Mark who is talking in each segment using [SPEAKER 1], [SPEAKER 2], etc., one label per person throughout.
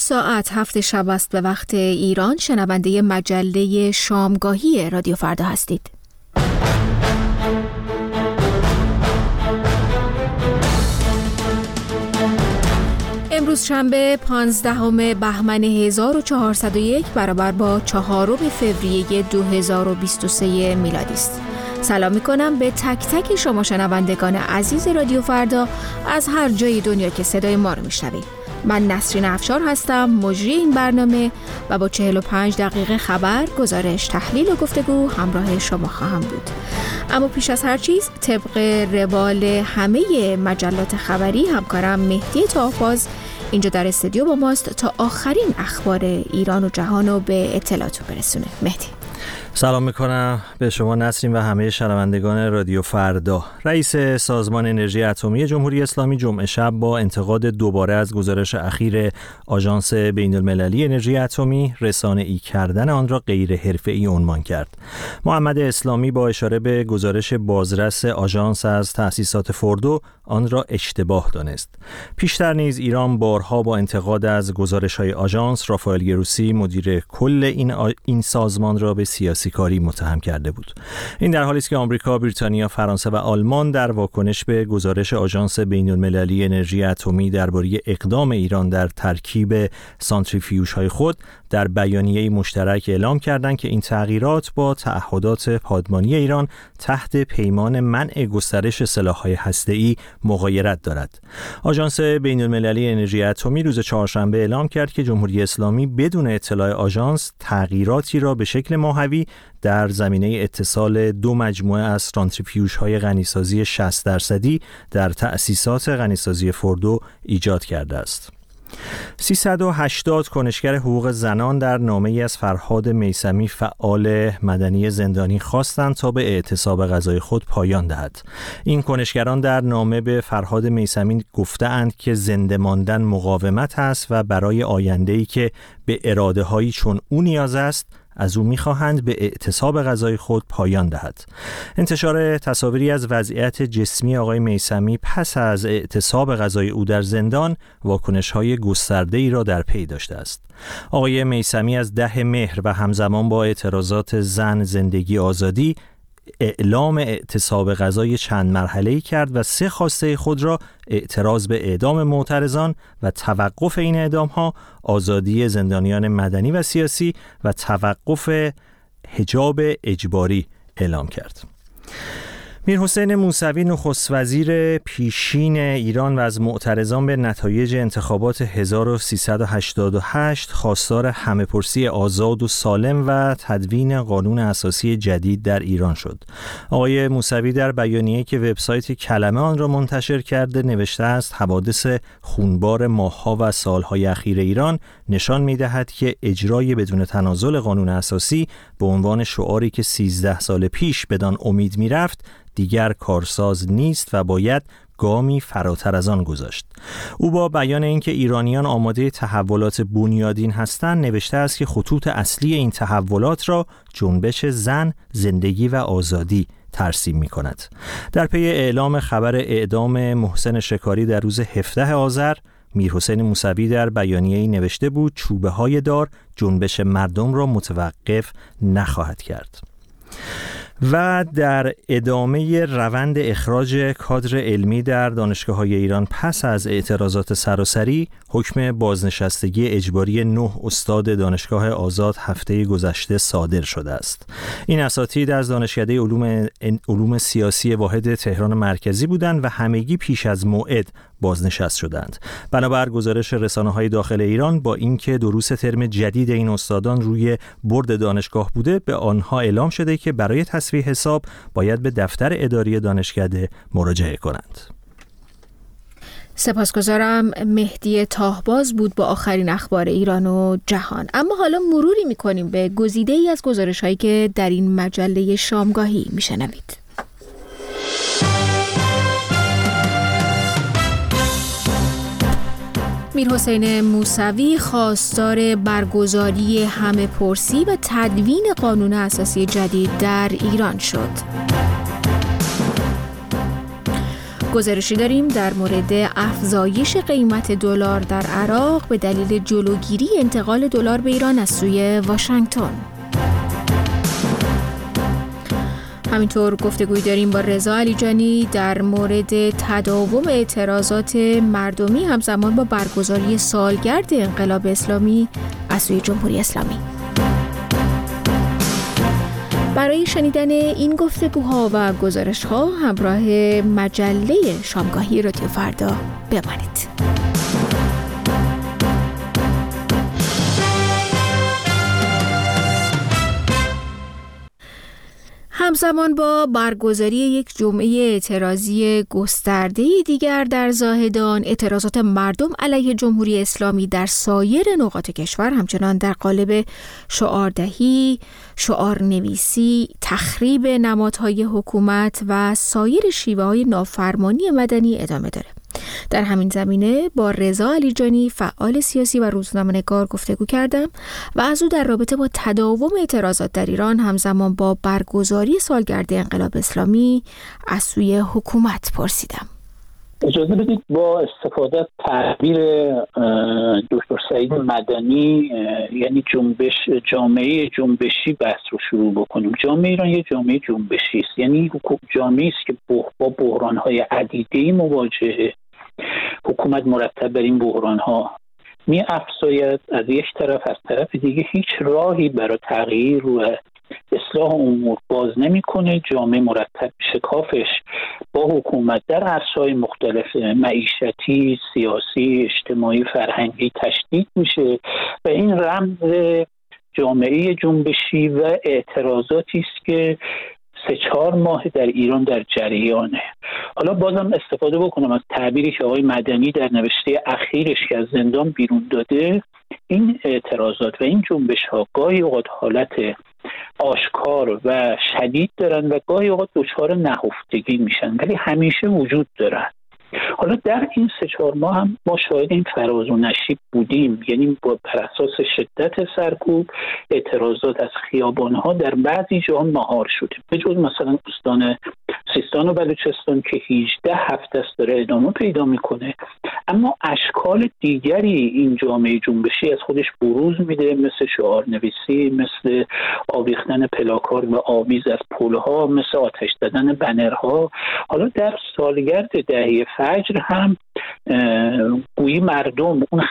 [SPEAKER 1] ساعت 7 شب است به وقت ایران. شنونده مجله شامگاهی رادیو فردا هستید. امروز شنبه 15 بهمن 1401 برابر با 4 فوریه 2023 میلادی است. سلام میکنم به تک تک شما شنوندگان عزیز رادیو فردا از هر جای دنیا که صدای ما رو میشنوید. من نسرین افشار هستم، مجری این برنامه و با 45 دقیقه خبر، گزارش، تحلیل و گفتگو همراه شما خواهم بود. اما پیش از هر چیز طبق روال همه مجلات خبری همکارم مهدی طاهباز اینجا در استودیو با ماست تا آخرین اخبار ایران و جهان رو به اطلاعتون برسونه. مهدی
[SPEAKER 2] سلام میکنم به شما نسرین و همه شنوندگان رادیو فردا. رئیس سازمان انرژی اتمی جمهوری اسلامی جمعه شب با انتقاد دوباره از گزارش اخیر آژانس بین‌المللی انرژی اتمی رسانه‌ای کردن آن را غیر حرفه‌ای عنوان کرد. محمد اسلامی با اشاره به گزارش بازرس آژانس از تأسیسات فوردو آن را اشتباه دانست. پیشتر نیز ایران بارها با انتقاد از گزارش‌های آژانس رافائل گروسی مدیر کل این سازمان را به سیاسی کاری متهم کرده بود. این در حالی است که آمریکا، بریتانیا، فرانسه و آلمان در واکنش به گزارش آژانس بین‌المللی انرژی اتمی درباره اقدام ایران در ترکیب سانتریفیوژهای خود در بیانیه‌ای مشترک اعلام کردند که این تغییرات با تعهدات پادمانی ایران تحت پیمان منع گسترش سلاح‌های هسته‌ای مغایرت دارد. آژانس بین‌المللی انرژی اتمی روز چهارشنبه اعلام کرد که جمهوری اسلامی بدون اطلاع آژانس تغییراتی را به شکل ماهوی در زمینه اتصال دو مجموعه از سانتریفیوژهای غنیسازی 60% در تأسیسات غنیسازی فوردو ایجاد کرده است. 380 کنشگر حقوق زنان در نامه‌ای از فرهاد میثمی فعال مدنی زندانی خواستند تا به اعتصاب غذای خود پایان دهد. این کنشگران در نامه به فرهاد میثمی گفته‌اند که زنده ماندن مقاومت است و برای آینده‌ای که به اراده‌هایی چون او نیاز است از او می‌خواهند به اعتصاب غذای خود پایان دهد. انتشار تصاویری از وضعیت جسمی آقای میثمی پس از اعتصاب غذای او در زندان واکنش‌های گسترده‌ای را در پی داشته است. آقای میثمی از 10 مهر و همزمان با اعتراضات زن، زندگی، آزادی اعلام اعتصاب غذای چند مرحله‌ای کرد و 3 خواسته خود را اعتراض به اعدام معترضان و توقف این اعدام‌ها، آزادی زندانیان مدنی و سیاسی و توقف حجاب اجباری اعلام کرد. میرحسین موسوی نخست وزیر پیشین ایران و از معترضان به نتایج انتخابات 1388 خواستار همه‌پرسی آزاد و سالم و تدوین قانون اساسی جدید در ایران شد. آقای موسوی در بیانیه‌ای که وبسایت کلمه آن را منتشر کرده نوشته است حوادث خونبار ماه‌ها و سال‌های اخیر ایران نشان می‌دهد که اجرای بدون تنازل قانون اساسی به عنوان شعاری که 13 سال پیش بدان امید می‌رفت دیگر کارساز نیست و باید گامی فراتر از آن گذاشت. او با بیان اینکه ایرانیان آماده تحولات بنیادین هستند نوشته است که خطوط اصلی این تحولات را جنبش زن، زندگی و آزادی ترسیم می کند. در پی اعلام خبر اعدام محسن شکاری در روز 17 آذر میرحسین موسوی در بیانیه‌ای نوشته بود چوبه های دار جنبش مردم را متوقف نخواهد کرد. و در ادامه روند اخراج کادر علمی در دانشگاه‌های ایران پس از اعتراضات سراسری حکم بازنشستگی اجباری 9 استاد دانشگاه آزاد هفته گذشته صادر شده است. این اساتید از دانشکده علوم سیاسی واحد تهران مرکزی بودند و همگی پیش از موعد بازنشست شدند. بنابر گزارش رسانه‌های داخل ایران با اینکه دروس ترم جدید این استادان روی بورد دانشگاه بوده به آنها اعلام شده که برای تصحیح حساب باید به دفتر اداری دانشکده مراجعه کنند.
[SPEAKER 1] سپاسگزارم. مهدی طاهباز بود با آخرین اخبار ایران و جهان. اما حالا مروری می‌کنیم به گزیده‌ای از گزارش‌هایی که در این مجله شامگاهی می‌شنوید. میرحسین موسوی خواستار برگزاری همه‌پرسی و تدوین قانون اساسی جدید در ایران شد. گزارشی داریم در مورد افزایش قیمت دلار در عراق به دلیل جلوگیری انتقال دلار به ایران از سوی واشنگتن. همینطور گفتگوی داریم با رضا علیجانی در مورد تداوم اعتراضات مردمی همزمان با برگزاری سالگرد انقلاب اسلامی از سوی جمهوری اسلامی. برای شنیدن این گفتگوها و گزارش‌ها همراه مجله شامگاهی رادیو فردا بمانید. همزمان با برگزاری یک جمعه اعتراضی گسترده دیگر در زاهدان، اعتراضات مردم علیه جمهوری اسلامی در سایر نقاط کشور همچنان در قالب شعاردهی، شعارنویسی، تخریب نمادهای حکومت و سایر شیوه‌های نافرمانی مدنی ادامه داره. در همین زمینه با رضا علیجانی فعال سیاسی و روزنامه‌نگار گفتگو کردم و از او در رابطه با تداوم اعتراضات در ایران همزمان با برگزاری سالگرد انقلاب اسلامی از سوی حکومت پرسیدم.
[SPEAKER 3] اجازه بدید با استفاده از تعبیر دکتر سعید مدنی، یعنی جامعه جنبشی بحث رو شروع بکنیم. جامعه ایران یک جامعه جنبشی است، یعنی جامعه است که با بحران‌های عدیده‌ای مواجهه. حکومت مرتب بر این بحران‌ها می‌افزاید، از یک طرف، از طرف دیگه هیچ راهی برای تغییر و اصلاح امور باز نمی‌کنه. جامعه مرتب شکافش با حکومت در عرصه‌های مختلف معیشتی، سیاسی، اجتماعی، فرهنگی تشدید میشه و این رمز جامعه جنبشی و اعتراضاتی است که 3-4 ماه در ایران در جریانه. حالا بازم استفاده بکنم از تعبیری که آقای مدنی در نوشته اخیرش که از زندان بیرون داده، این اعتراضات و این جنبش‌ها گاهی اوقات حالت آشکار و شدید دارن و گاهی اوقات دچار نهفتگی میشن، ولی همیشه وجود دارن. حالا در این 3-4 ماه هم ما شاهد این فراز و نشیب بودیم، یعنی بر اساس شدت سرکوب اعتراضات از خیابان‌ها در بعضی جاها مهار شده، به جز مثلا استان سیستان و بلوچستان که 18 هفته است داره ادامه پیدا میکنه. اما اشکال دیگری این جامعه جنبشی از خودش بروز میده، مثل شعارنویسی، مثل آویختن پلاکارد و آویز از پلها، مثل آتش زدن بنرها. حالا در سالگرد دهه فجر هم گویی مردم اون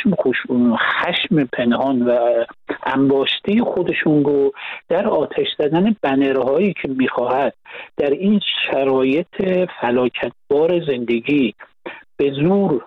[SPEAKER 3] خشم پنهان و انباشته خودشون رو در آتش زدن بنرهایی که میخواهد در این شرایط فلاکتبار زندگی به زور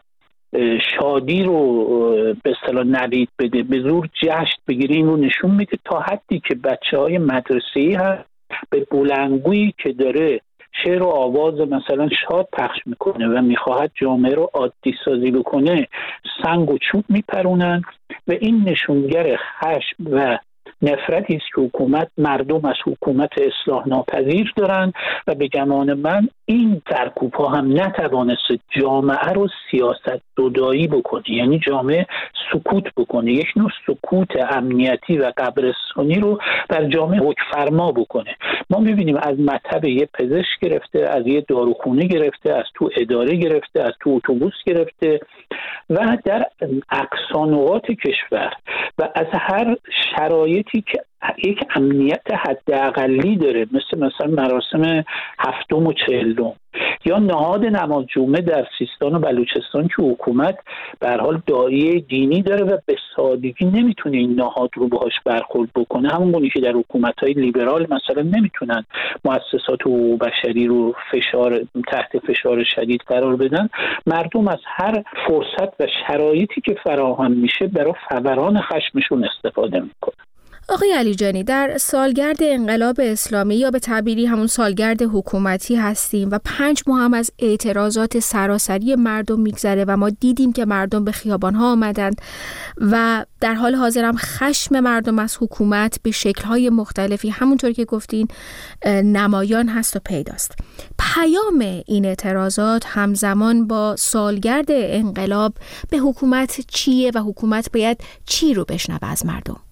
[SPEAKER 3] شادی رو به اصطلاح نوید بده، به زور جشن بگیره، این رو نشون میده، تا حدی که بچه‌های مدرسه‌ای هم به بلندگویی که داره شعر و آواز مثلا شاد پخش میکنه و میخواهد جامعه رو عادی سازی بکنه، سنگ و چوب میپرونن و این نشونگر خشم و نفرتی است که مردم از حکومت اصلاح ناپذیر دارن و به گمان من این سرکوب‌ها هم نتوانست جامعه رو سیاست زدایی بکنه، یعنی جامعه سکوت بکنه، یک نوع سکوت امنیتی و قبرستانی رو بر جامعه حکمفرما بکنه. ما می‌بینیم از مطب یه پزشک گرفته، از یه داروخونه گرفته، از تو اداره گرفته، از تو اتوبوس گرفته و در اقصانقاط کشور و از هر شرایطی که یک امنیت حداقلی داره، مثلا مراسم 7 و 40 یا نهاد نماز جمعه در سیستان و بلوچستان که حکومت به هر حال داعیه دینی داره و به سادگی نمیتونه این نهاد رو باهاش برخورد بکنه، همونگونه که در حکومت‌های لیبرال مثلا نمیتونن مؤسسات حقوق بشری رو تحت فشار شدید قرار بدن. مردم از هر فرصت و شرایطی که فراهم میشه برای فوران خشمشون استفاده میکنن.
[SPEAKER 1] آقای علیجانی، در سالگرد انقلاب اسلامی یا به تعبیری همون سالگرد حکومتی هستیم و 5 ماه هم از اعتراضات سراسری مردم میگذره و ما دیدیم که مردم به خیابان‌ها آمدند و در حال حاضر هم خشم مردم از حکومت به شکل‌های مختلفی همونطور که گفتین نمایان هست و پیداست. پیام این اعتراضات همزمان با سالگرد انقلاب به حکومت چیه و حکومت باید چی رو بشنوه از مردم؟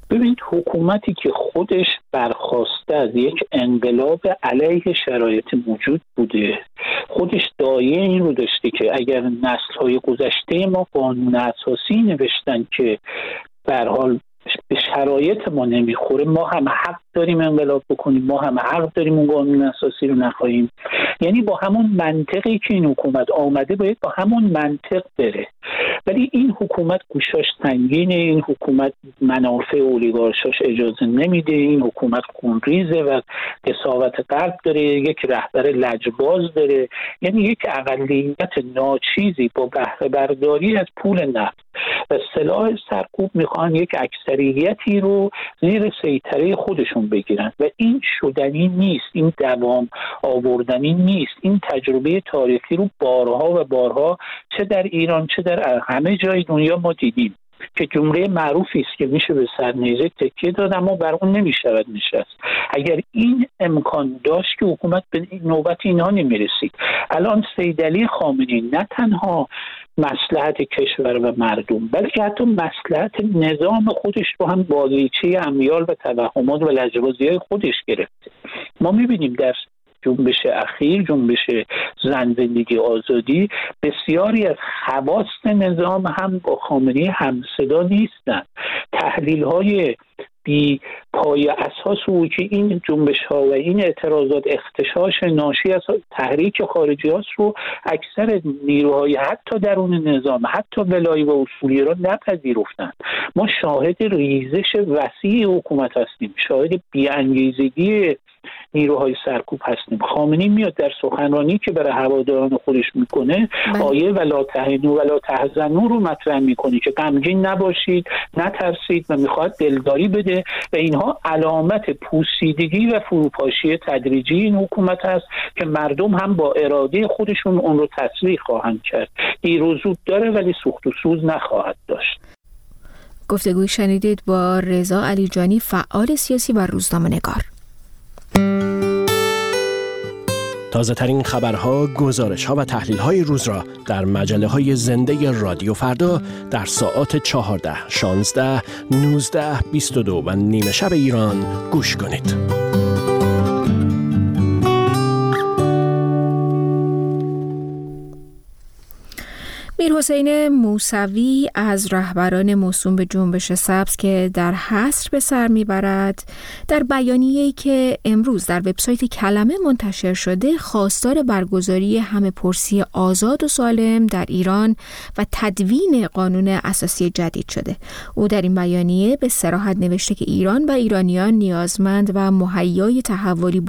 [SPEAKER 3] ببینید حکومتی که خودش برخواسته از یک انقلاب علیه شرایط موجود بوده، خودش دایه این رو داشته که اگر نسل‌های گذشته ما قانون اساسی نوشتن که به هر حال به شرایط ما نمیخوره، ما هم حق داریم انقلاب بکنیم، ما هم حق داریم اون قانون اساسی رو نخواهیم. یعنی با همون منطقی که این حکومت آمده باید با همون منطق بره. ولی این حکومت گوشاش سنگینه، این حکومت منافع اولیگارشاش اجازه نمیده، این حکومت خونریزه و قساوت قلب داره، یک رهبر لجباز داره، یعنی یک اقلیت ناچیزی با بهره برداری از پول نفت و سلاح سرکوب میخوان یک اکثریتی رو زیر سیطره خودشون بگیرن و این شدنی نیست، این دوام آوردنی نیست. این تجربه تاریخی رو بارها و بارها چه در ایران چه در همه جای دنیا ما دیدیم که جمله معروفی است که میشه به سرنیزه تکیه داد اما بر اون نمیشود نشست. اگر این امکان داشت که حکومت به نوبت اینها نمیرسید. الان سید علی خامنه‌ای نه تنها مصلحت کشور و مردم بلکه حتی مصلحت نظام خودش رو هم بازیچه امیال و توهمات و لجبازی‌های خودش گرفته. ما میبینیم در جنبش اخیر، جنبش زن زندگی آزادی، بسیاری از خواص نظام هم با خامنه‌ای همصدا نیستند. تحلیل‌های بی پای اساس او که این جنبش‌ها و این اعتراضات اختشاش ناشی از تحریک خارجی هاست رو اکثر نیروهای حتی درون نظام، حتی ولایی و اصولی را نپذیرفتند. ما شاهد ریزش وسیع حکومت هستیم، شاهد بی‌انگیزگی نیروهای سرکوب هستیم. خامنه‌ای میاد در سخنرانی که برای هواداران خودش میکنه آیه ولا تهنوا ولا تحزنوا رو مطرح میکنه که غمگین نباشید، نترسید و میخواد دلداری بده و اینها علامت پوسیدگی و فروپاشی تدریجی این حکومت هست که مردم هم با اراده خودشون اون رو تسریع خواهند کرد. دیر و زود داره ولی سوخت و سوز نخواهد داشت.
[SPEAKER 1] گفتگوی شنیدید با رضا علیجانی، فعال سیاسی و روزنامه‌نگار.
[SPEAKER 4] تازه ترین خبرها، گزارش‌ها و تحلیل‌های روز را در مجله‌های زنده رادیو فردا در ساعات 14، 16، 19، 22 و نیمه شب ایران گوش کنید.
[SPEAKER 1] میرحسین موسوی از رهبران موسوم به جنبش سبز که در حصر به سر میبرد، در بیانیه‌ای که امروز در وبسایت کلمه منتشر شده خواستار برگزاری همه‌پرسی آزاد و سالم در ایران و تدوین قانون اساسی جدید شده. او در این بیانیه به صراحت نوشته که ایران و ایرانیان نیازمند و مهیای تحولی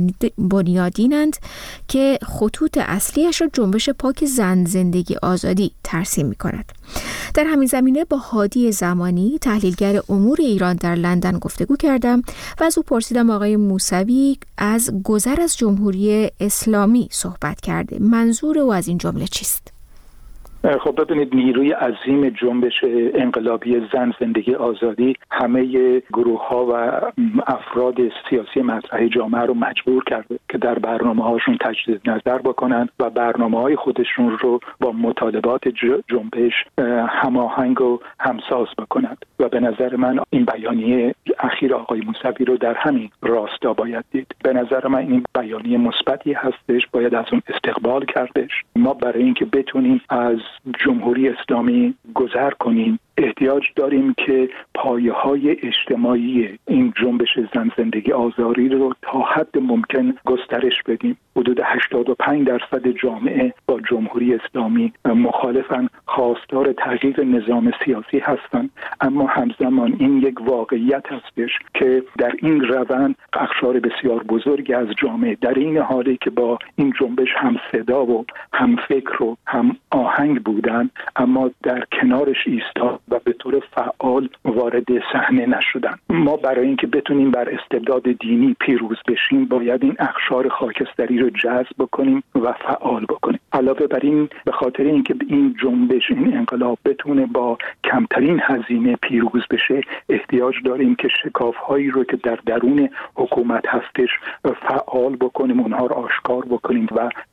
[SPEAKER 1] بنیادینند که خطوط اصلیش را جنبش پاک زن زندگی آزادی ترسیم می کند. در همین زمینه با هادی زمانی، تحلیلگر امور ایران در لندن گفتگو کردم و از او پرسیدم آقای موسوی از گذر از جمهوری اسلامی صحبت کرده. منظور او از این جمله چیست؟
[SPEAKER 5] خب ببینید، نیروی عظیم جنبش انقلابی زن زندگی آزادی همه گروه‌ها و افراد سیاسی مطرح جامعه رو مجبور کرده که در برنامه‌هاشون تجدید نظر بکنن و برنامه‌های خودشون رو با مطالبات جنبش هماهنگ و همساز بکنند و به نظر من این بیانیه اخیر آقای موسوی رو در همین راستا باید دید. به نظر من این بیانیه مثبتی هستش، باید از اون استقبال کردش. ما برای اینکه بتونیم از جمهوری اسلامی گذر کنیم احتیاج داریم که پایه‌های اجتماعی این جنبش زن زندگی آزادی رو تا حد ممکن گسترش بدیم. حدود 85% جامعه با جمهوری اسلامی مخالفن، خواستار تغییر نظام سیاسی هستند، اما همزمان این یک واقعیت هستش که در این روند اقشار بسیار بزرگی از جامعه در این حالی که با این جنبش هم صدا و هم فکر و هم آهنگ بودن اما در کنارش ایستاد و به طور فعال وارد صحنه نشدن. ما برای اینکه بتونیم بر استبداد دینی پیروز بشیم باید این اقشار خاکستری رو جذب بکنیم و فعال بکنیم. علاوه بر این، به خاطر اینکه این جنبش، این انقلاب بتونه با کمترین هزینه پیروز بشه احتیاج داریم که شکاف‌هایی رو که در درون حکومت هستش فعال بکنیم، اونها رو آشکار بکنیم و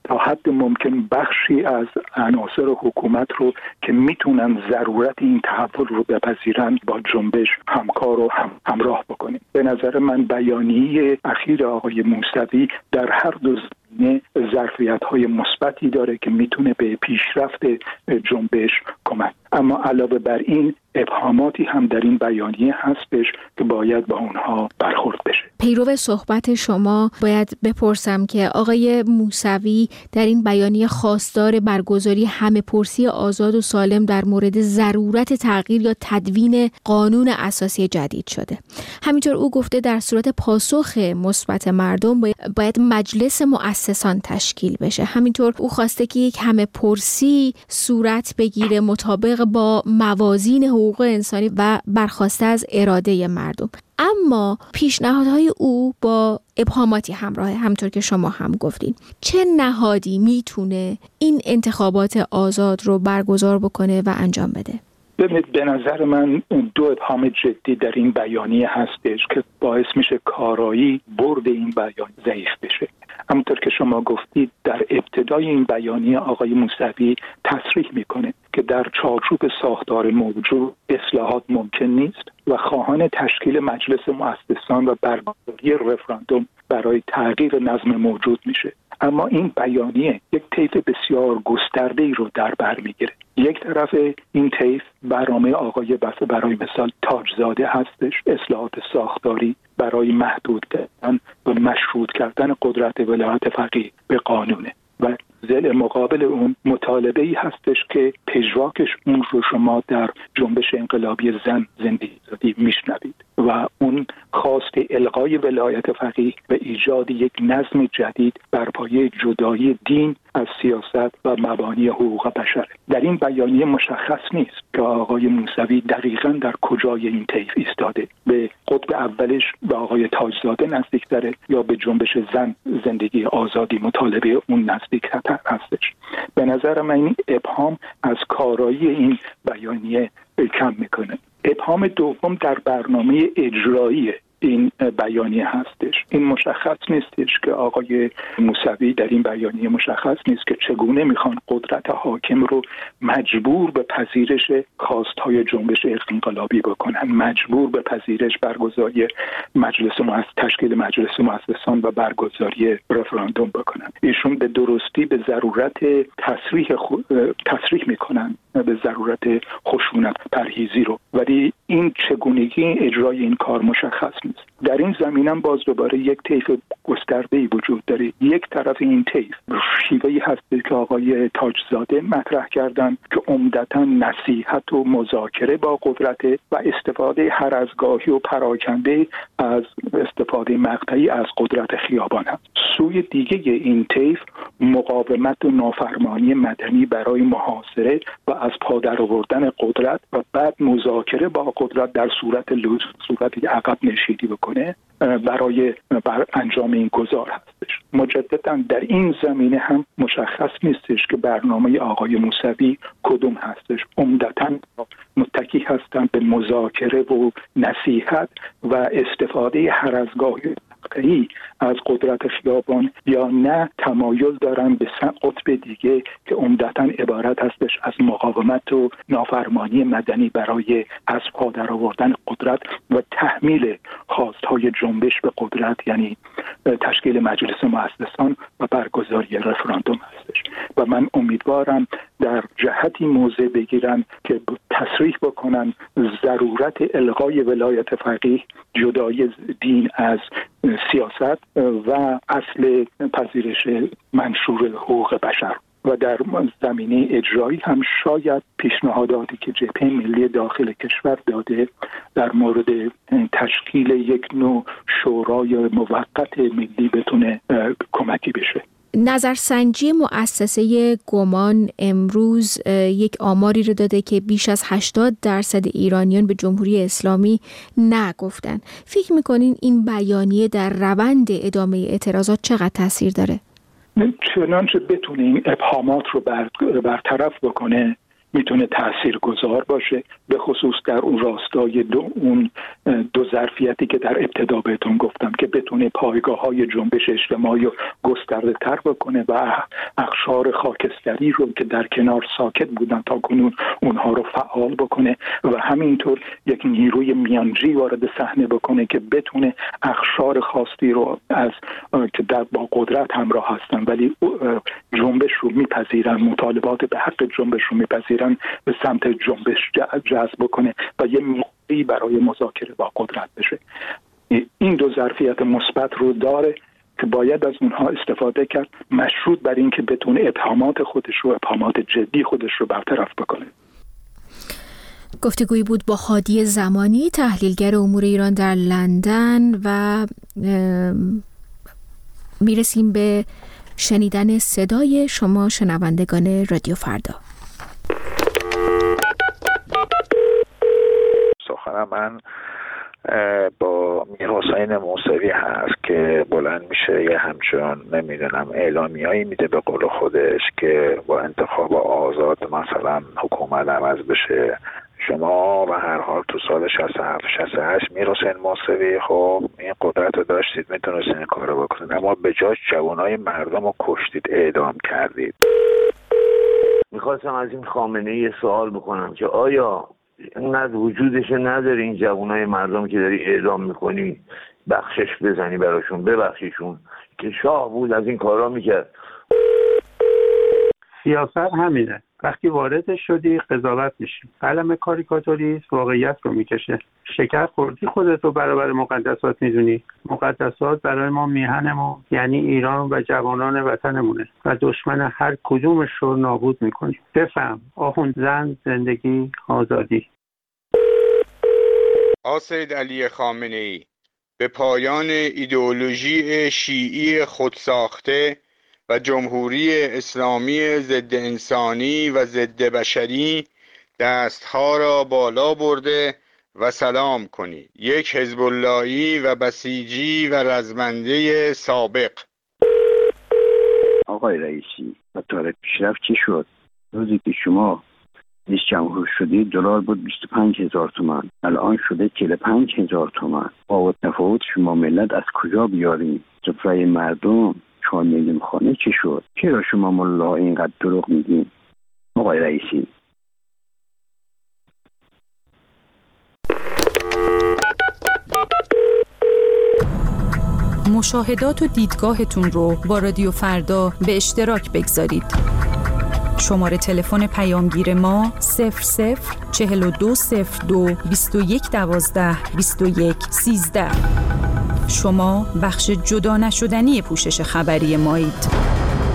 [SPEAKER 5] تا حد ممکن بخشی از عناصر حکومت رو که میتونن ضرورت این تحول رو بپذیرن با جنبش همکار و همراه بکنیم. به نظر من بیانیه اخیر آقای موسوی در هر دو زمینه ظرفیت‌های مثبتی داره که میتونه به پیشرفت جنبش کمک. اما علاوه بر این ابهاماتی هم در این بیانیه هستش که باید با اونها برخورد بشه.
[SPEAKER 1] پیرو صحبت شما باید بپرسم که آقای موسوی در این بیانیه خواستار برگزاری همه‌پرسی آزاد و سالم در مورد ضرورت تغییر یا تدوین قانون اساسی جدید شده. همینطور او گفته در صورت پاسخ مثبت مردم باید مجلس مؤسسان تشکیل بشه. همینطور او خواسته که یک همه‌پرسی صورت بگیره مطابق با موازین حقوق انسانی و برخواسته از اراده مردم. اما پیشنهادهای او با ابهاماتی همراهه، همطور که شما هم گفتین. چه نهادی میتونه این انتخابات آزاد رو برگزار بکنه و انجام بده؟
[SPEAKER 5] به نظر من دو ابهام جدی در این بیانیه هستش که باعث میشه کارایی برد این بیانیه ضعیف بشه. همونطور که شما گفتید در ابتدای این بیانیه آقای موسوی تصریح میکنه که در چارچوب ساختار موجود اصلاحات ممکن نیست و خواهان تشکیل مجلس مؤسسان و برگزاری رفراندوم برای تغییر نظم موجود میشه. اما این بیانیه یک طیف بسیار گسترده‌ای رو در بر میگیره. یک طرف این طیف برنامه آقای بسه برای مثال تاجزاده هستش، اصلاحات ساختاری برای محدود کردن و مشروط کردن قدرت ولایت فقیه به قانونه و ضد مقابل اون مطالبه‌ای هستش که پژواکش اون رو شما در جنبش انقلابی زن زندگی آزادی میشنوید و اون خواست الغای ولایت فقیه و ایجاد یک نظم جدید بر پایه جدایی دین از سیاست و مبانی حقوق بشر. در این بیانیه مشخص نیست که آقای موسوی دقیقاً در کجای این طیف ایستاده، به قطب اولش به آقای تاجزاده نزدیک‌تره یا به جنبش زن زندگی آزادی مطالبه اون نزدیک‌تر هستش. به نظر من این ابهام از کارایی این بیانیه کم میکنه. ابهام دوم در برنامه اجرایی این بیانیه هستش. این مشخص نیستش که آقای موسوی در این بیانیه مشخص نیست که چگونه میخوان قدرت حاکم رو مجبور به پذیرش خواستهای جنبش انقلابی بکنن، مجبور به پذیرش برگزاری تشکیل مجلس مؤسسان و برگزاری رفراندوم بکنن. ایشون به درستی به ضرورت تصریح میکنن به ضرورت خشونت پرهیزی رو، ولی این چگونگی اجرای این کار مشخص نیست. در این زمینه باز دوباره یک طیف گسترده‌ای وجود داره. یک طرف این طیف شیوهی هست که آقای تاجزاده مطرح کردن که عمدتاً نصیحت و مذاکره با قدرت و استفاده هر از گاهی و پراکنده از استفاده مقطعی از قدرت خیابان هست. سوی دیگه این طیف مقاومت و نافرمانی مدنی برای محاصره و از پا درآوردن قدرت و بعد مذاکره با قدرت در صورتی عقب نشینی بکنه برای انجام این گذار هستش. مجدداً در این زمینه هم مشخص نیستش که برنامه آقای موسوی کدوم هستش. عمدتاً متکی هستند به مذاکره و نصیحت و استفاده هر از گاهی از قدرت خیابان یا نه تمایل دارن به قطب دیگه که عمدتاً عبارت هستش از مقاومت و نافرمانی مدنی برای از پا درآوردن قدرت و تحمیل خواستهای جنبش به قدرت، یعنی تشکیل مجلس مؤسسان و برگزاری رفراندوم هستش. و من امیدوارم در جهتی موضع بگیرن که تصریح بکنن ضرورت الغای ولایت فقیه، جدای دین از سیاست و اصل پذیرش منشور حقوق بشر. و در زمینه اجرایی هم شاید پیشنهاداتی که جبهه ملی داخل کشور داده در مورد تشکیل یک نوع شورای موقت ملی بتونه کمکی بشه.
[SPEAKER 1] نظرسنجی مؤسسه گمان امروز یک آماری رو داده که بیش از 80% ایرانیان به جمهوری اسلامی نه گفتن. فکر میکنین این بیانیه در روند ادامه اعتراضات چقدر تاثیر داره؟
[SPEAKER 5] چنانچه بتونه این ابهامات رو برطرف بکنه میتونه تاثیرگذار باشه، به خصوص در اون راستای اون دو ظرفیتی که در ابتدا بهتون گفتم که بتونه پایگاه‌های جنبش اجتماعی رو گسترده تر بکنه و اقشار خاکستری رو که در کنار ساکت بودن تا کنون اونها رو فعال بکنه و همینطور یک نیروی میانجی وارد صحنه بکنه که بتونه اقشار خاصی رو از که در با قدرت همراه هستن ولی جنبش رو میپذیرن، مطالبات به حق جنبش رو میپذیرن، به سمت جنبش جذب بکنه و یه موقعی برای مذاکره با قدرت بشه. این دو ظرفیت مثبت رو داره که باید از اونها استفاده کرد، مشروط بر این که بتونه ابهامات خودش رو، ابهامات جدی خودش رو برطرف بکنه.
[SPEAKER 1] گفتگویی بود با هادی زمانی، تحلیلگر امور ایران در لندن، و میرسیم به شنیدن صدای شما شنوندگان رادیو فردا.
[SPEAKER 6] سخن من با میرحسین موسوی هست که بلند میشه یه همچنان نمیدونم اعلامیه‌ای میده به قول خودش که با انتخاب آزاد مثلا حکومت عوض بشه. شما به هر حال تو سال 67-68 میرحسین موسوی خب این قدرت رو داشتید، میتونستید این کار رو بکنید، اما به جاش جوانای مردم رو کشتید، اعدام کردید.
[SPEAKER 7] میخواستم از این خامنه‌ای سوال بکنم که آیا اینقدر وجودش نداره این جوانای مردم که داری اعدام میکنی بخشش بزنی براشون، ببخشیشون، که شاه بود از این کارا میکرد.
[SPEAKER 8] سیاست همینه، وقتی وارد شدی قضاوت میشی، قلم کاریکاتوریست واقعیت رو میکشه. شکر خوردی خودت رو برابر مقدسات میدونی. مقدسات برای ما میهنمون، یعنی ایران و جوانان وطنمونه و دشمن هر کدومش رو نابود میکنی. بفهم آخوند زن، زندگی، آزادی.
[SPEAKER 9] سید علی خامنه‌ای به پایان ایدئولوژی شیعی خودساخته و جمهوری اسلامی ضد انسانی و ضد بشری دستها را بالا برده و سلام کنید. یک حزب اللهی و بسیجی و رزمنده سابق.
[SPEAKER 10] آقای رئیسی، و طور پیشرفت چی شد؟ روزی که شما رئیس جمهور شدی دلار بود 25,000 تومان، الان شده 45,000 تومان. با تفاوت شما ملت از کجا بیاریم؟ سفره مردم 4 میلیون خانه چی شد؟ چرا شما ملا اینقدر دروغ میگین آقای رئیسی؟
[SPEAKER 11] مشاهدات و دیدگاهتون رو با رادیو فردا به اشتراک بگذارید. شماره تلفن پیامگیر ما 004202 2112 2113. شما بخش جدا نشدنی پوشش خبری مایید.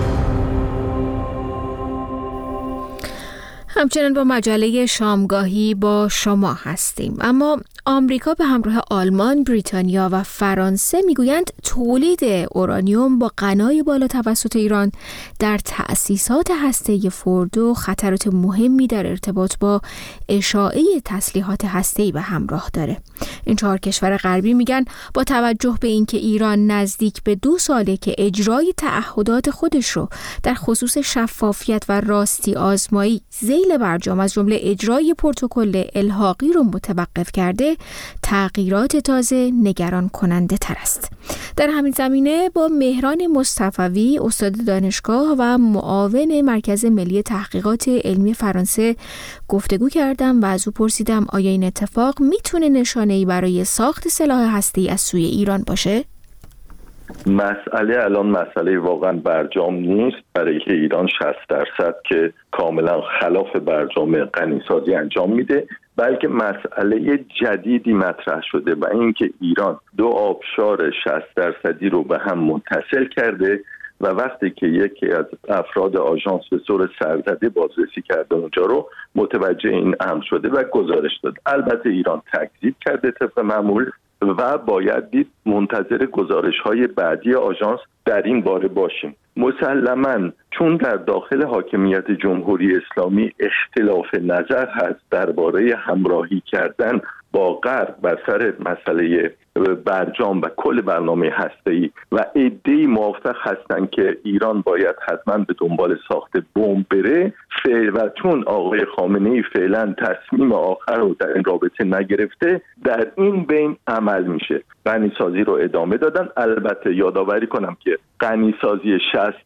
[SPEAKER 1] همچنان با مجله شامگاهی با شما هستیم. اما آمریکا به همراه آلمان، بریتانیا و فرانسه میگویند تولید اورانیوم با غنای بالا توسط ایران در تأسیسات هسته‌ای فوردو خطرات مهمی در ارتباط با اشاعه تسلیحات هسته‌ای به همراه داره. این 4 کشور غربی میگن با توجه به اینکه ایران نزدیک به 2 ساله که اجرای تعهدات خودش رو در خصوص شفافیت و راستی آزمایی ذیل برجام از جمله اجرای پروتکل الحاقی رو متوقف کرده، تغییرات تازه نگران کننده تر است. در همین زمینه با مهران مصطفوی، استاد دانشگاه و معاون مرکز ملی تحقیقات علمی فرانسه گفتگو کردم و از او پرسیدم آیا این اتفاق میتونه نشانه‌ای برای ساخت سلاح هسته‌ای از سوی ایران باشه؟
[SPEAKER 12] مسئله الان مسئله واقعا برجام نیست برای که ایران 60% که کاملا خلاف برجام غنیسازی انجام میده، بلکه مسئله جدیدی مطرح شده و اینکه ایران 2 آبشار 60% رو به هم متصل کرده و وقتی که یکی از افراد آژانس به طور سرزده بازرسی کرده اونجا رو متوجه این امر شده و گزارش داد. البته ایران تکذیب کرده طبق معمول و باید دید منتظر گزارش‌های بعدی آژانس در این باره باشیم. مسلماً چون در داخل حاکمیت جمهوری اسلامی اختلاف نظر هست درباره همراهی کردن با غرب بر سر مسئله برجام و کل برنامه هسته‌ای و عده‌ای موافق هستن که ایران باید حتما به دنبال ساخت بمب بره و چون آقای خامنه‌ای فعلا تصمیم آخر رو در این رابطه نگرفته، در این بین عمل میشه. غنیسازی رو ادامه دادن. البته یادآوری کنم که غنیسازی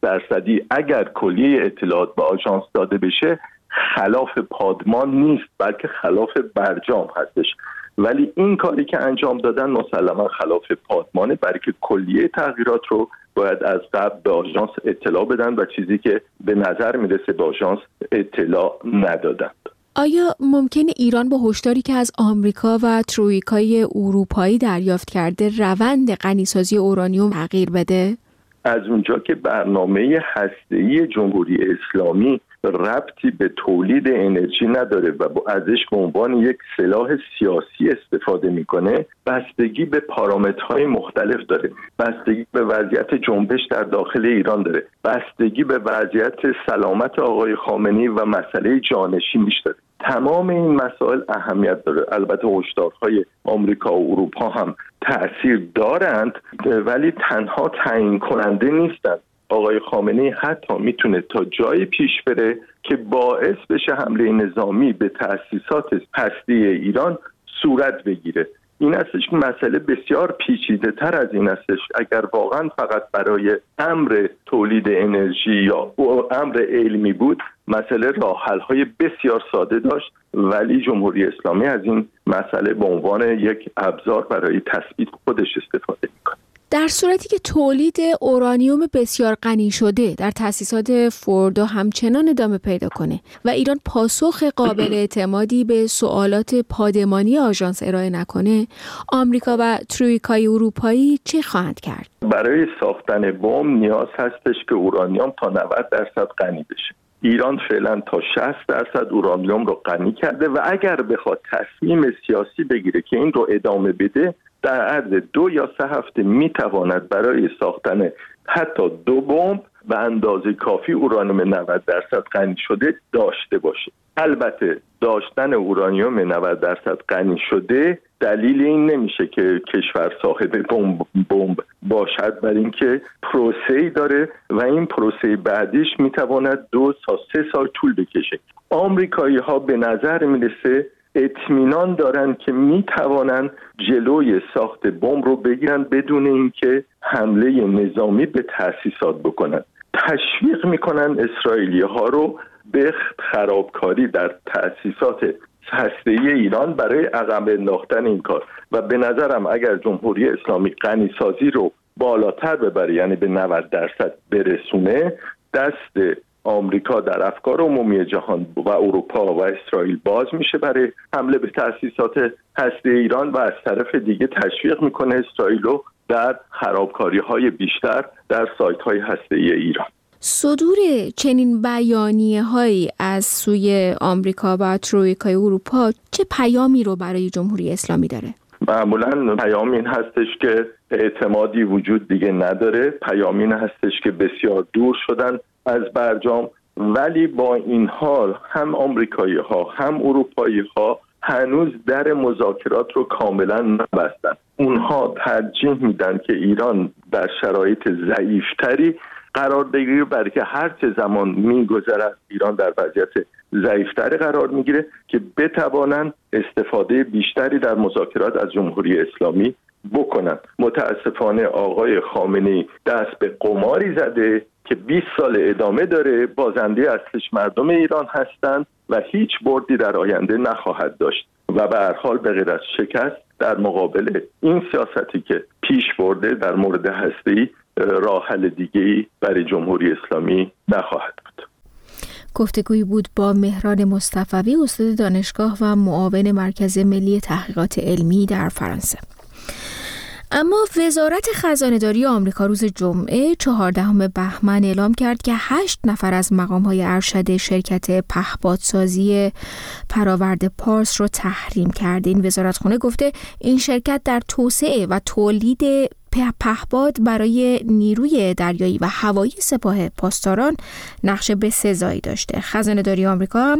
[SPEAKER 12] 60% اگر کلیه اطلاعات به آژانس داده بشه خلاف پادمان نیست، بلکه خلاف برجام هستش. ولی این کاری که انجام دادن مسلما خلاف پادمانه، برای که کلیه تغییرات رو باید از قبل به آژانس اطلاع بدن و چیزی که به نظر میرسه به آژانس اطلاع ندادن.
[SPEAKER 1] آیا ممکنه ایران با هشداری که از آمریکا و ترویکای اروپایی دریافت کرده روند غنیسازی اورانیوم تغییر بده؟
[SPEAKER 12] از اونجا که برنامه هسته‌ای جمهوری اسلامی ربطی به تولید انرژی نداره و ازش به عنوان یک سلاح سیاسی استفاده میکنه، بستگی به پارامترهای مختلف داره. بستگی به وضعیت جنبش در داخل ایران داره، بستگی به وضعیت سلامت آقای خامنه‌ای و مسئله جانشینیش داره. تمام این مسائل اهمیت داره. البته هشدارهای آمریکا و اروپا هم تأثیر دارند، ولی تنها تعیین کننده نیستند. آقای خامنه‌ای حتی میتونه تا جایی پیش بره که باعث بشه حمله نظامی به تأسیسات هسته‌ای ایران صورت بگیره. این هستش که مسئله بسیار پیچیده تر از این هستش. اگر واقعا فقط برای امر تولید انرژی یا امر علمی بود، مسئله راه حل‌های بسیار ساده داشت، ولی جمهوری اسلامی از این مسئله به عنوان یک ابزار برای تثبیت خودش استفاده میکنه.
[SPEAKER 1] در صورتی که تولید اورانیوم بسیار غنی شده در تأسیسات فوردو همچنان ادامه پیدا کنه و ایران پاسخ قابل اعتمادی به سوالات پادمانی آژانس ارائه نکنه، آمریکا و ترویکای اروپایی چه خواهند کرد؟
[SPEAKER 12] برای ساختن بمب نیاز هستش که اورانیوم تا 90% غنی بشه. ایران فعلا تا 60% اورانیوم رو غنی کرده و اگر بخواد تصمیم سیاسی بگیره که این رو ادامه بده، در عرض 2 یا 3 هفته میتواند برای ساختن حتی 2 بمب به اندازه کافی اورانیوم 90% غنی شده داشته باشه. البته داشتن اورانیوم 90% غنی شده دلیل این نمیشه که کشور صاحب بمب باشد، برای اینکه پروسه‌ای داره و این پروسه بعدیش میتواند 2 تا 3 سال طول بکشه. آمریکایی‌ها به نظر میرسه اطمینان دارن که میتوانن جلوی ساخت بمب رو بگیرن بدون اینکه حمله نظامی به تأسیسات بکنن. تشویق میکنن اسرائیلی ها رو به خرابکاری در تأسیسات هسته‌ای ایران برای عقب انداختن این کار. و به نظرم اگر جمهوری اسلامی غنیسازی رو بالاتر ببره، یعنی به 90% برسونه، دست آمریکا در افکار عمومی جهان و اروپا و اسرائیل باز میشه برای حمله به تأسیسات هسته‌ای ایران و از طرف دیگه تشویق میکنه اسرائیل رو در خرابکاری‌های بیشتر در سایت‌های هسته‌ای ایران.
[SPEAKER 1] صدور چنین بیانیه‌هایی از سوی آمریکا و ترویکای اروپا چه پیامی رو برای جمهوری اسلامی داره؟
[SPEAKER 12] معمولاً پیام این هستش که اعتمادی وجود دیگه نداره، پیام این هستش که بسیار دور شدن از برجام، ولی با این حال هم آمریکایی ها هم اروپایی ها هنوز در مذاکرات رو کاملا نبستن. اونها ترجیح میدن که ایران در شرایط ضعیفتری قرار بگیره، برای که هر چه زمان میگذره ایران در وضعیت ضعیفتری قرار میگیره که بتوانن استفاده بیشتری در مذاکرات از جمهوری اسلامی بکنن. متاسفانه آقای خامنه‌ای دست به قماری زده که 20 سال ادامه داره، بازنده اصلش مردم ایران هستند و هیچ بردی در آینده نخواهد داشت و به هر حال به غیر از شکست در مقابل این سیاستی که پیش برده در مورد هسته‌ای راه حل دیگه‌ای برای جمهوری اسلامی نخواهد بود.
[SPEAKER 1] گفتگویی بود با مهران مصطفوی، استاد دانشگاه و معاون مرکز ملی تحقیقات علمی در فرانسه. اما وزارت خزانه‌داری آمریکا روز جمعه 14 بهمن اعلام کرد که 8 نفر از مقام‌های ارشد شرکت پهپادسازی پراورده پارس رو تحریم کرده. این وزارتخانه گفته این شرکت در توسعه و تولید پهپاد برای نیروی دریایی و هوایی سپاه پاسداران نقش بسزایی داشته. خزانه‌داری آمریکا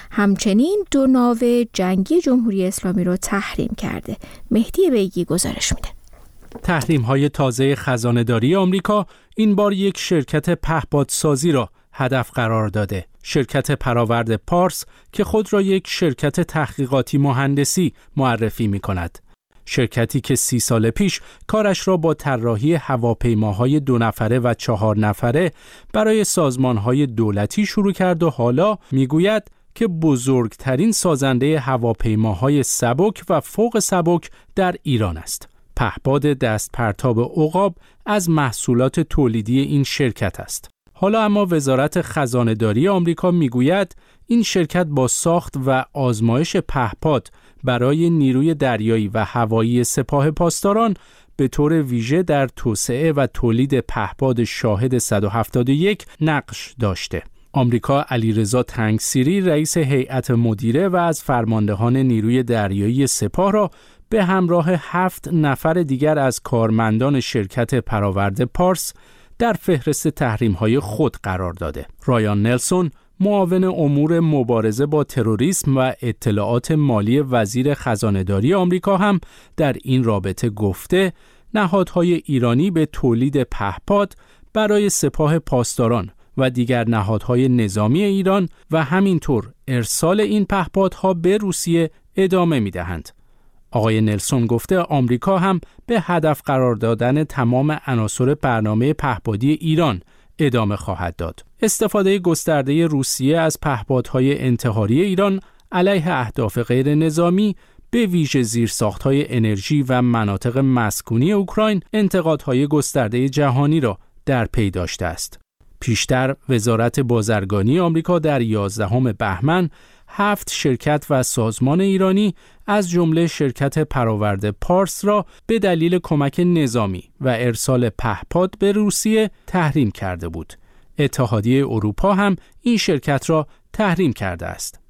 [SPEAKER 1] همچنین 2 ناو جنگی جمهوری اسلامی رو تحریم کرده. مهدی بیگی گزارش میده.
[SPEAKER 13] تحریم‌های تازه خزانه‌داری آمریکا این بار یک شرکت پهپادسازی را هدف قرار داده. شرکت پراورد پارس که خود را یک شرکت تحقیقاتی مهندسی معرفی می‌کند. شرکتی که 30 سال پیش کارش را با طراحی هواپیماهای 2 نفره و 4 نفره برای سازمان‌های دولتی شروع کرد و حالا می‌گوید که بزرگترین سازنده هواپیماهای سبک و فوق سبک در ایران است. پهپاد دست پرتاب عقاب از محصولات تولیدی این شرکت است. حالا اما وزارت خزانه‌داری آمریکا میگوید این شرکت با ساخت و آزمایش پهپاد برای نیروی دریایی و هوایی سپاه پاسداران به طور ویژه در توسعه و تولید پهپاد شاهد 171 نقش داشته. آمریکا علیرضا تنگسیری رئیس هیئت مدیره و از فرماندهان نیروی دریایی سپاه را به همراه 7 نفر دیگر از کارمندان شرکت پراورد پارس در فهرست تحریم‌های خود قرار داده. رایان نلسون معاون امور مبارزه با تروریسم و اطلاعات مالی وزیر خزانه‌داری آمریکا هم در این رابطه گفته نهادهای ایرانی به تولید پهپاد برای سپاه پاسداران و دیگر نهادهای نظامی ایران و همینطور ارسال این پهپادها به روسیه ادامه می‌دهند. آقای نلسون گفته آمریکا هم به هدف قرار دادن تمام عناصر برنامه پهپادی ایران ادامه خواهد داد. استفاده گسترده روسیه از پهپادهای انتحاری ایران علیه اهداف غیر نظامی به ویژه زیرساخت‌های انرژی و مناطق مسکونی اوکراین انتقادهای گسترده جهانی را در پی داشته است. پیشتر وزارت بازرگانی آمریکا در 11 بهمن 7 شرکت و سازمان ایرانی از جمله شرکت پراورد پارس را به دلیل کمک نظامی و ارسال پهپاد به روسیه تحریم کرده بود. اتحادیه اروپا هم این شرکت را تحریم کرده است.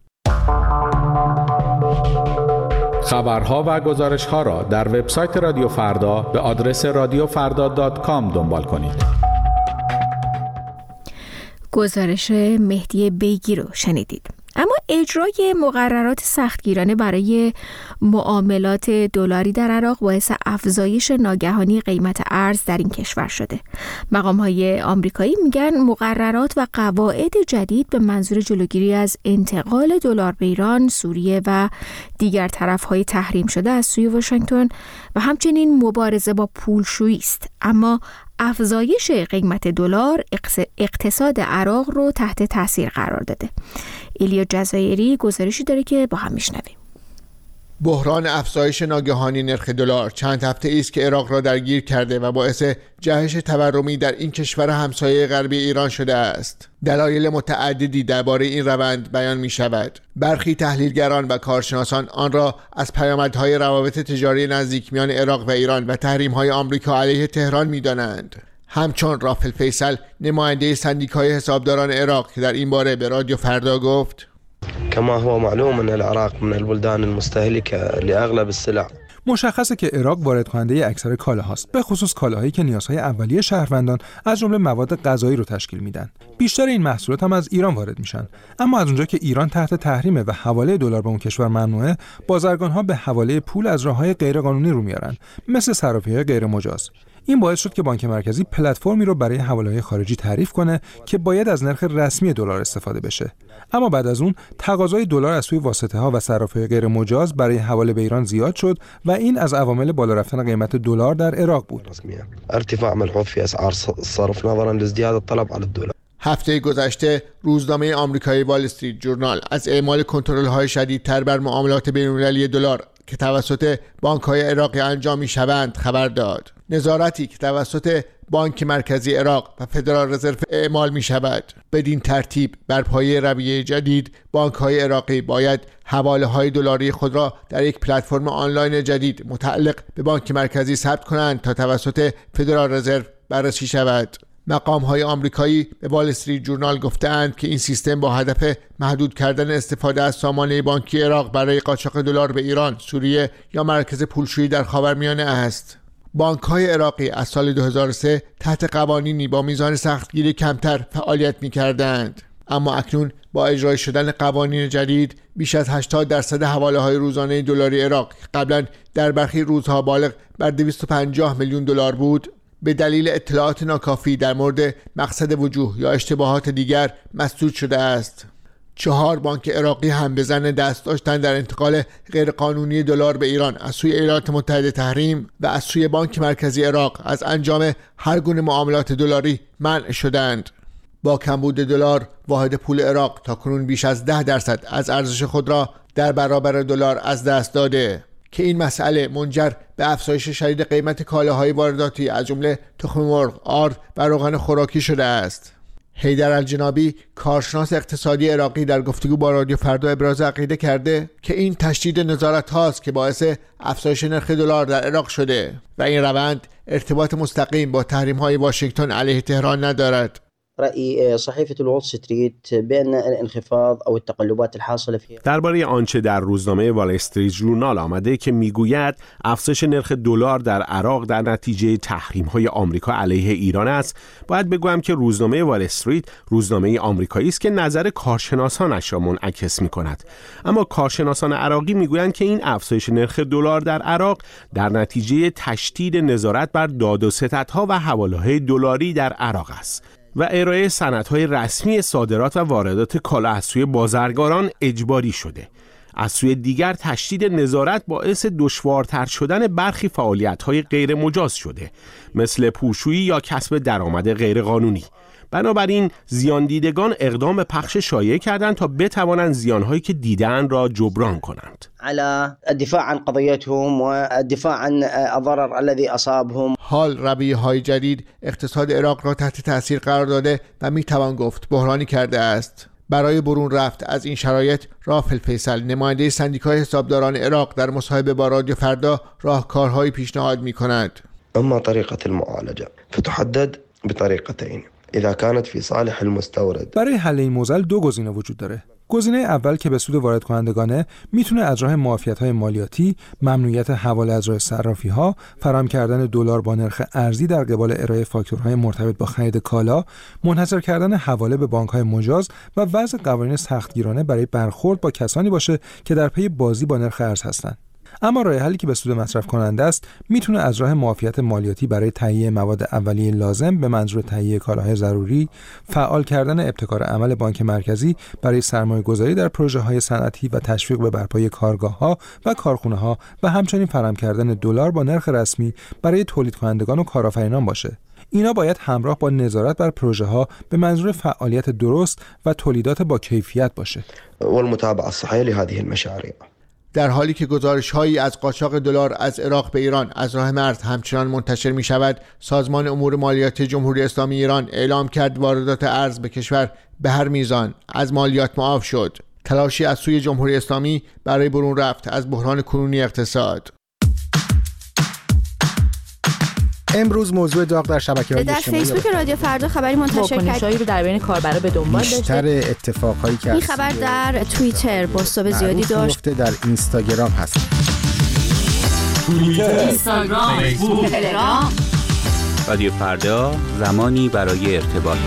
[SPEAKER 14] خبرها و گزارش‌ها را در وبسایت رادیو فردا به آدرس radiofarda.com دنبال کنید.
[SPEAKER 1] گزارش مهدی بیگی رو شنیدید. اما اجرای مقررات سختگیرانه برای معاملات دلاری در عراق باعث افزایش ناگهانی قیمت ارز در این کشور شده. مقام‌های آمریکایی میگن مقررات و قواعد جدید به منظور جلوگیری از انتقال دلار به ایران، سوریه و دیگر طرف‌های تحریم شده از سوی واشنگتن و همچنین مبارزه با پولشویی است. اما افزایش قیمت دلار اقتصاد عراق رو تحت تاثیر قرار داده. ایلیا جزایری گزارشی داره که با هم میشنویم.
[SPEAKER 15] بحران افزایش ناگهانی نرخ دلار چند هفته است که عراق را درگیر کرده و باعث جهش تورمی در این کشور همسایه غربی ایران شده است. دلایل متعددی درباره این روند بیان می شود. برخی تحلیلگران و کارشناسان آن را از پیامدهای روابط تجاری نزدیک میان عراق و ایران و تحریم‌های آمریکا علیه تهران می دانند. همچون رافل فیصل نماینده سندیکای حسابداران عراق که در این باره به رادیو فردا گفت:
[SPEAKER 16] كما هو معلوم ان العراق من البلدان المستهلكه لاغلب السلع.
[SPEAKER 17] مشخصه که عراق وارد کننده اکثر کالاهاست، به خصوص کالاهایی که نیازهای اولیه شهروندان از جمله مواد غذایی رو تشکیل میدن. بیشتر این محصولات هم از ایران وارد میشن. اما از اونجا که ایران تحت تحریمه و حواله دلار به اون کشور ممنوعه، بازرگان‌ها به حواله پول از راه‌های غیرقانونی رو میارن، مثل صرافی‌های غیر مجاز. این باعث شد که بانک مرکزی پلتفرمی رو برای حواله‌های خارجی تعریف کنه که باید از نرخ رسمی دلار استفاده بشه. اما بعد از اون تقاضای دلار از سوی واسطه‌ها و صرافی‌های غیر مجاز برای حواله به ایران زیاد شد و این از عوامل بالا رفتن قیمت دلار در عراق بود.
[SPEAKER 16] ارتفاع ملحوظ في اسعار الصرف نظرا لازدياد الطلب على الدولار.
[SPEAKER 15] هفته گذشته روزنامه آمریکایی وال استریت جورنال از اعمال کنترل‌های شدیدتر بر معاملات بین‌المللی دلار که توسط بانک‌های عراقی انجام می‌شوند خبر داد. نظارتی که توسط بانک مرکزی عراق و فدرال رزرو اعمال می‌شود. بدین ترتیب بر پایه رویه جدید بانک‌های عراقی باید حواله‌های دلاری خود را در یک پلتفرم آنلاین جدید متعلق به بانک مرکزی ثبت کنند تا توسط فدرال رزرو بررسی شود. مقام‌های آمریکایی به وال استریت جورنال گفتند که این سیستم با هدف محدود کردن استفاده از سامانه بانکی عراق برای قاچاق دلار به ایران، سوریه یا مرکز پولشویی در خاورمیانه است. بانک‌های عراقی از سال 2003 تحت قوانینی با میزان سختگیری کمتر فعالیت می‌کردند، اما اکنون با اجرای شدن قوانین جدید بیش از 80% حواله‌های روزانه دلاری عراق قبلا در برخی روزها بالغ بر 250 میلیون دلار بود، به دلیل اطلاعات ناکافی در مورد مقصد وجوه یا اشتباهات دیگر مسدود شده است. 4 بانک عراقی هم به ظن دست داشتن در انتقال غیرقانونی دلار به ایران از سوی ایالات متحده تحریم و از سوی بانک مرکزی عراق از انجام هر گونه معاملات دلاری منع شدند. با کمبود دلار، واحد پول عراق تاکنون بیش از 10% از ارزش خود را در برابر دلار از دست داده که این مسئله منجر به افزایش شدید قیمت کالاهای وارداتی از جمله تخم مرغ، آرد و روغن خوراکی شده است. حیدر الجنابی، کارشناس اقتصادی عراقی، در گفتگو با رادیو فردا ابراز عقیده کرده که این تشدید نظارت هاست که باعث افزایش نرخ دلار در عراق شده و این روند ارتباط مستقیم با تحریم های واشنگتن علیه تهران ندارد.
[SPEAKER 18] رأی صحیفه الوول استریت بأن الانخفاض او التقلبات الحاصله فيها
[SPEAKER 4] درباره آنچه در روزنامه وال استریت ژورنال آمده که میگوید افزایش نرخ دلار در عراق در نتیجه تحریم‌های آمریکا علیه ایران است، باید بگویم که روزنامه وال استریت روزنامه آمریکایی است که نظر کارشناسانش را منعکس می‌کند. اما کارشناسان عراقی میگویند که این افزایش نرخ دلار در عراق در نتیجه تشدید نظارت بر داد و ستدها و حواله‌های دلاری در عراق است و ارائه سندهای رسمی صادرات و واردات کالا از سوی بازرگانان اجباری شده. از سوی دیگر تشدید نظارت باعث دشوارتر شدن برخی فعالیت‌های غیر مجاز شده، مثل پولشویی یا کسب درآمد غیرقانونی. بنابراین زیان دیدگان اقدام به پخش شایعه کردند تا بتوانند زیان‌هایی که دیدن را جبران کنند.
[SPEAKER 18] على الدفاع عن قضيتهم والدفاع عن الضرر الذي اصابهم.
[SPEAKER 15] حال رویه‌های جدید اقتصاد عراق را تحت تاثیر قرار داده و میتوان گفت بحرانی کرده است. برای برون رفت از این شرایط، رافل فیصل، نماینده سندیکای حسابداران عراق، در مصاحبه با رادیو فردا راهکارهایی پیشنهاد می‌کند.
[SPEAKER 16] اما طریقه المعالجه فتحدد بطریقتين اذا كانت في صالح المستورد.
[SPEAKER 17] برای حل این معضل 2 گزینه وجود داره. گزینه اول که به سود وارد کنندگانه میتونه از راه معافیت‌های مالیاتی، ممنوعیت حواله از راه صرافی‌ها، فراهم کردن دلار با نرخ ارزی در قبال ارائه فاکتورهای مرتبط با خرید کالا، منحصر کردن حواله به بانک‌های مجاز و وضع قوانین سختگیرانه برای برخورد با کسانی باشه که در پی بازی با نرخ ارز هستند. اما راه حلی که به سود مصرف کننده است میتونه از راه معافیت مالیاتی برای تهیه مواد اولیه لازم به منظور تهیه کالاهای ضروری، فعال کردن ابتکار عمل بانک مرکزی برای سرمایه‌گذاری در پروژه‌های صنعتی و تشویق به برپای کارگاه‌ها و کارخانه‌ها و همچنین فراهم کردن دلار با نرخ رسمی برای تولید کنندگان و کارآفرینان باشه. اینا باید همراه با نظارت بر پروژه‌ها به منظور فعالیت درست و تولیدات با کیفیت باشه.
[SPEAKER 16] والمتابعه الصحيحه لهذه المشاريع.
[SPEAKER 15] در حالی که گزارش‌هایی از قاچاق دلار از عراق به ایران از راه مرز همچنان منتشر می‌شود، سازمان امور مالیاتی جمهوری اسلامی ایران اعلام کرد واردات ارز به کشور به هر میزان از مالیات معاف شد. تلاشی از سوی جمهوری اسلامی برای برون رفت از بحران کنونی اقتصاد.
[SPEAKER 19] امروز موضوع داغ در شبکه‌های
[SPEAKER 1] اجتماعی در فیسبوک رادیو فردا خبری منتشر کرد رو در بین کاربرا به دنبال داشته.
[SPEAKER 19] بیشتر اتفاقایی که
[SPEAKER 1] این خبر در توییتر بازتاب زیادی داشت.
[SPEAKER 19] در اینستاگرام هست.
[SPEAKER 20] توییتر، اینستاگرام، فیسبوک، تلگرام. رادیو فردا، زمانی برای ارتباط.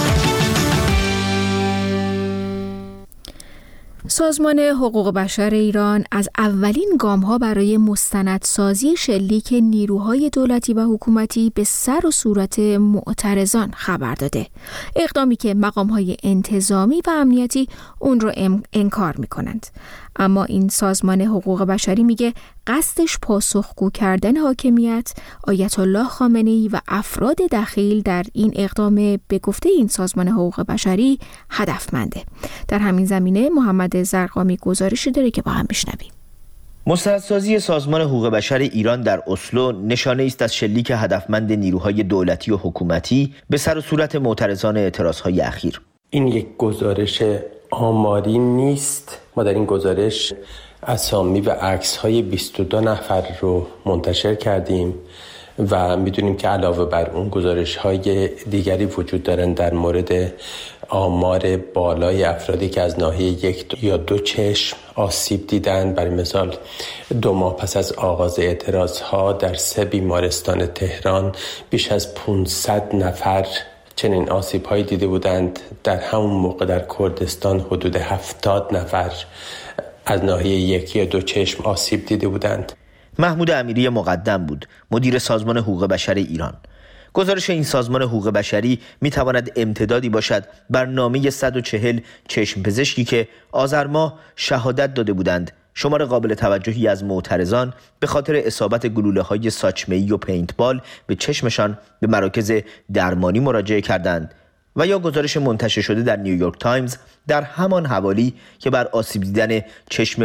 [SPEAKER 1] سازمان حقوق بشر ایران از اولین گام‌ها برای مستندسازی شلیک نیروهای دولتی و حکومتی به سر و صورت معترضان خبر داده. اقدامی که مقام‌های انتظامی و امنیتی اون رو انکار می‌کنند. اما این سازمان حقوق بشری میگه قصدش پاسخگو کردن حاکمیت، آیت الله خامنه‌ای و افراد دخیل در این اقدام به گفته این سازمان حقوق بشری هدفمنده. در همین زمینه محمد زرقامی گزارشی داره که با هم بشنویم.
[SPEAKER 21] مستندسازی سازمان حقوق بشر ایران در اسلو نشانه است از شلیک هدفمند نیروهای دولتی و حکومتی به سر و صورت معترضان اعتراضهای اخیر.
[SPEAKER 22] این یک گزارش آماری نیست. ما در این گزارش اسامی و عکس‌های 22 نفر رو منتشر کردیم و میدونیم که علاوه بر اون گزارش‌های دیگری وجود دارن در مورد آمار بالای افرادی که از ناحیه 1 یا 2 چشم آسیب دیدن. برای مثال 2 ماه پس از آغاز اعتراضها در 3 بیمارستان تهران بیش از 500 نفر چنین آسیب‌هایی دیده بودند. در همون موقع در کردستان حدود 70 نفر از ناحیه 1 یا 2 چشم آسیب دیده بودند.
[SPEAKER 21] محمود امیری مقدم بود، مدیر سازمان حقوق بشر ایران. گزارش این سازمان حقوق بشری میتواند امتدادی باشد بر نامه 140 چشم پزشکی که آذر ماه شهادت داده بودند شمار قابل توجهی از معترضان به خاطر اصابت گلوله‌های ساچمه‌ای و پینتبال به چشمشان به مراکز درمانی مراجعه کردند و یا گزارش منتشر شده در نیویورک تایمز در همان حوالی که بر آسیب دیدن چشم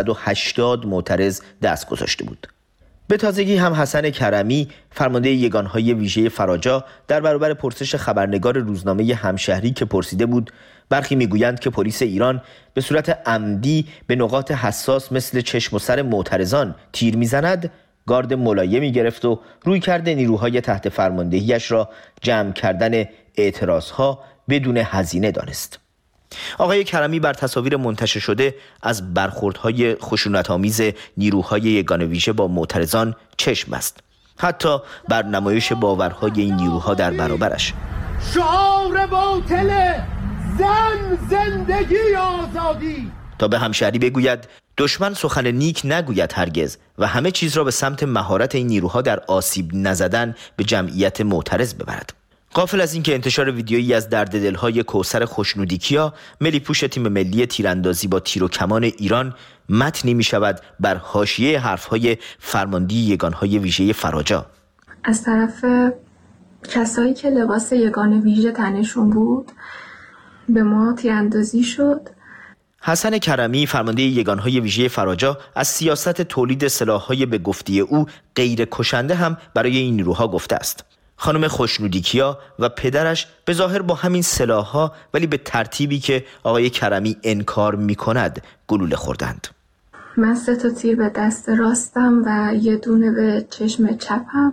[SPEAKER 21] 580 معترض دست گذاشته بود. به تازگی هم حسن کرمی فرمانده یگانهای ویژه فراجا در برابر پرسش خبرنگار روزنامه همشهری که پرسیده بود برخی میگویند که پلیس ایران به صورت عمدی به نقاط حساس مثل چشم و سر معترضان تیر میزند، گارد ملایمی گرفت و روی کرده نیروهای تحت فرماندهیش را جمع کردن اعتراضها بدون هزینه دانست. آقای کرمی بر تصاویر منتشر شده از برخوردهای خشونت‌آمیز نیروهای یگان ویژه با معترضان چشم است. حتی بر نمایش باورهای این نیروها در برابرش.
[SPEAKER 2] شعار باطل زن زندگی آزادی.
[SPEAKER 21] تا به همشهری بگوید دشمن سخن نیک نگوید هرگز و همه چیز را به سمت مهارت این نیروها در آسیب نزدن به جمعیت معترض ببرد. غافل از اینکه انتشار ویدیویی از درد دلهای کوثر خوشنودیکیا، ملی پوش تیم ملی تیراندازی با تیر و کمان ایران، متنی می شود بر حاشیه حرفهای فرمانده یگانهای ویژه فراجا.
[SPEAKER 3] از طرف کسایی که لباس یگان ویژه تنشون بود به ما تیراندازی شد.
[SPEAKER 21] حسن کرمی فرمانده یگانهای ویژه فراجا از سیاست تولید سلاح‌های به گفته او غیر کشنده هم برای این نیروها گفته است. خانم خوشنودیکیا و پدرش به ظاهر با همین سلاح‌ها ولی به ترتیبی که آقای کرمی انکار می‌کند گلوله خوردند.
[SPEAKER 3] من 3 تیر به دست راستم و 1 به چشم چپم.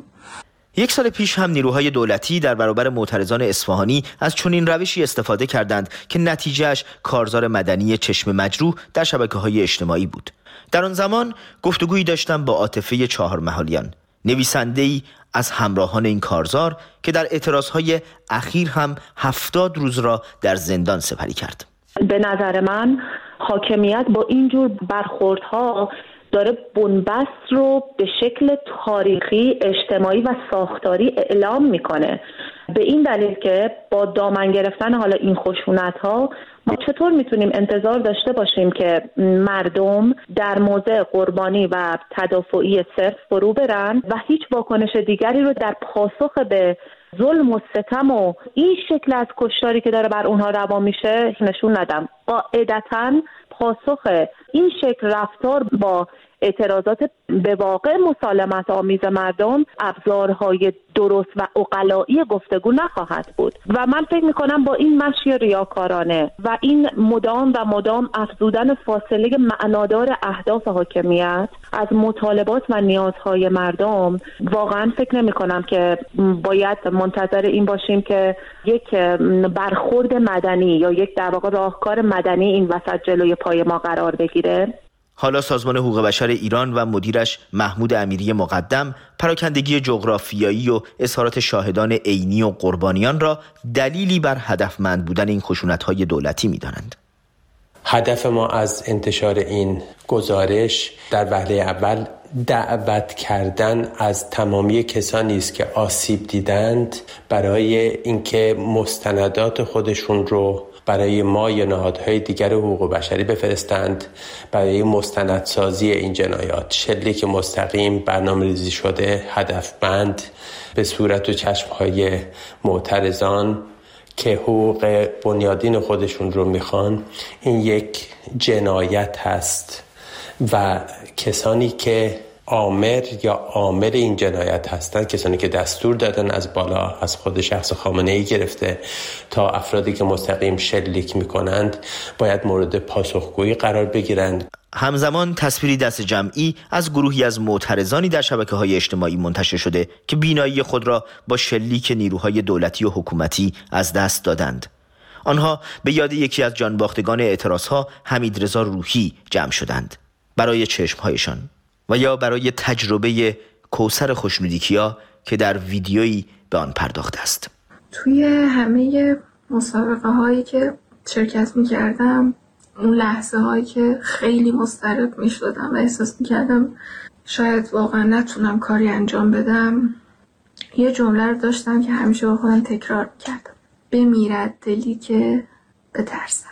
[SPEAKER 21] 1 سال پیش هم نیروهای دولتی در برابر معترضان اصفهانی از چنین روشی استفاده کردند که نتیجهش کارزار مدنی چشم مجروح در شبکه‌های اجتماعی بود. در آن زمان گفتگویی داشتم با عاطفه چهارمحالیان، نویسنده‌ای از همراهان این کارزار که در اعتراضهای اخیر هم 70 روز را در زندان سپری کرد.
[SPEAKER 23] به نظر من حاکمیت با اینجور برخوردها داره بنبست رو به شکل تاریخی، اجتماعی و ساختاری اعلام میکنه. به این دلیل که با دامن گرفتن حالا این خشونت‌ها ما چطور میتونیم انتظار داشته باشیم که مردم در موضع قربانی و تدافعی صرف فرو برن و هیچ واکنش دیگری رو در پاسخ به ظلم و ستم و این شکل از کشتاری که داره بر اونها روا میشه نشون ندم. قاعدتاً پاسخ این شکل رفتار با اعتراضات به واقع مسالمت آمیز مردم ابزارهای درست و عقلایی گفتگو نخواهد بود و من فکر میکنم با این مشی ریاکارانه و این مدام افزودن فاصله معنادار اهداف حاکمیت از مطالبات و نیازهای مردم، واقعا فکر نمیکنم که باید منتظر این باشیم که یک برخورد مدنی یا یک در واقع راهکار مدنی این وسط جلوی پای ما قرار بگیره.
[SPEAKER 21] حالا سازمان حقوق بشر ایران و مدیرش محمود امیری مقدم پراکندگی جغرافیایی و اظهارات شاهدان عینی و قربانیان را دلیلی بر هدفمند بودن این خشونت‌های دولتی می‌دانند.
[SPEAKER 22] هدف ما از انتشار این گزارش در وهله اول دعوت کردن از تمامی کسانی است که آسیب دیدند برای اینکه مستندات خودشون رو برای ما یا نهادهای دیگر حقوق بشری بفرستند برای مستندسازی این جنایات. شلیک مستقیم برنامه‌ریزی شده، هدفمند، به صورت و چشم‌های معترضان که حقوق بنیادین خودشون رو میخوان. این یک جنایت هست و کسانی که آمر یا عامل این جنایت هستند، کسانی که دستور دادن از بالا، از خود شخص خامنه‌ای گرفته تا افرادی که مستقیم شلیک میکنند، باید مورد پاسخگویی قرار بگیرند.
[SPEAKER 21] همزمان تصویری دست جمعی از گروهی از معترضانی در شبکه‌های اجتماعی منتشر شده که بینایی خود را با شلیک نیروهای دولتی و حکومتی از دست دادند. آنها به یاد یکی از جانباختگان اعتراضها حمیدرضا روحی جمع شدند برای چشمهایشان و یا برای تجربه کوثر خوشنودیکیا که در ویدیویی به آن پرداخته است.
[SPEAKER 3] توی همه مسابقه هایی که شرکت می کردم، اون لحظه هایی که خیلی مضطرب می شدم و احساس می کردم شاید واقعا نتونم کاری انجام بدم، یه جمله رو داشتم که همیشه با خودم تکرار می کردم: بمیرد دلی که بترسد.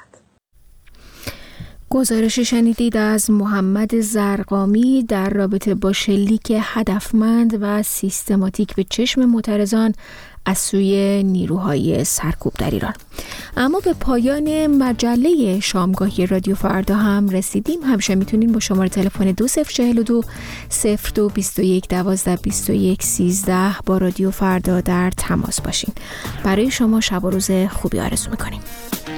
[SPEAKER 1] گزارش شنیدید از محمد زرقامی در رابطه با شلیک هدفمند و سیستماتیک به چشم معترضان از سوی نیروهای سرکوب در ایران. اما به پایان مجله شامگاهی رادیو فردا هم رسیدیم. همیشه میتونین با شماره تلفن 2042 0221 12 21 13 با رادیو فردا در تماس باشین. برای شما شب و روز خوبی آرزو میکنیم.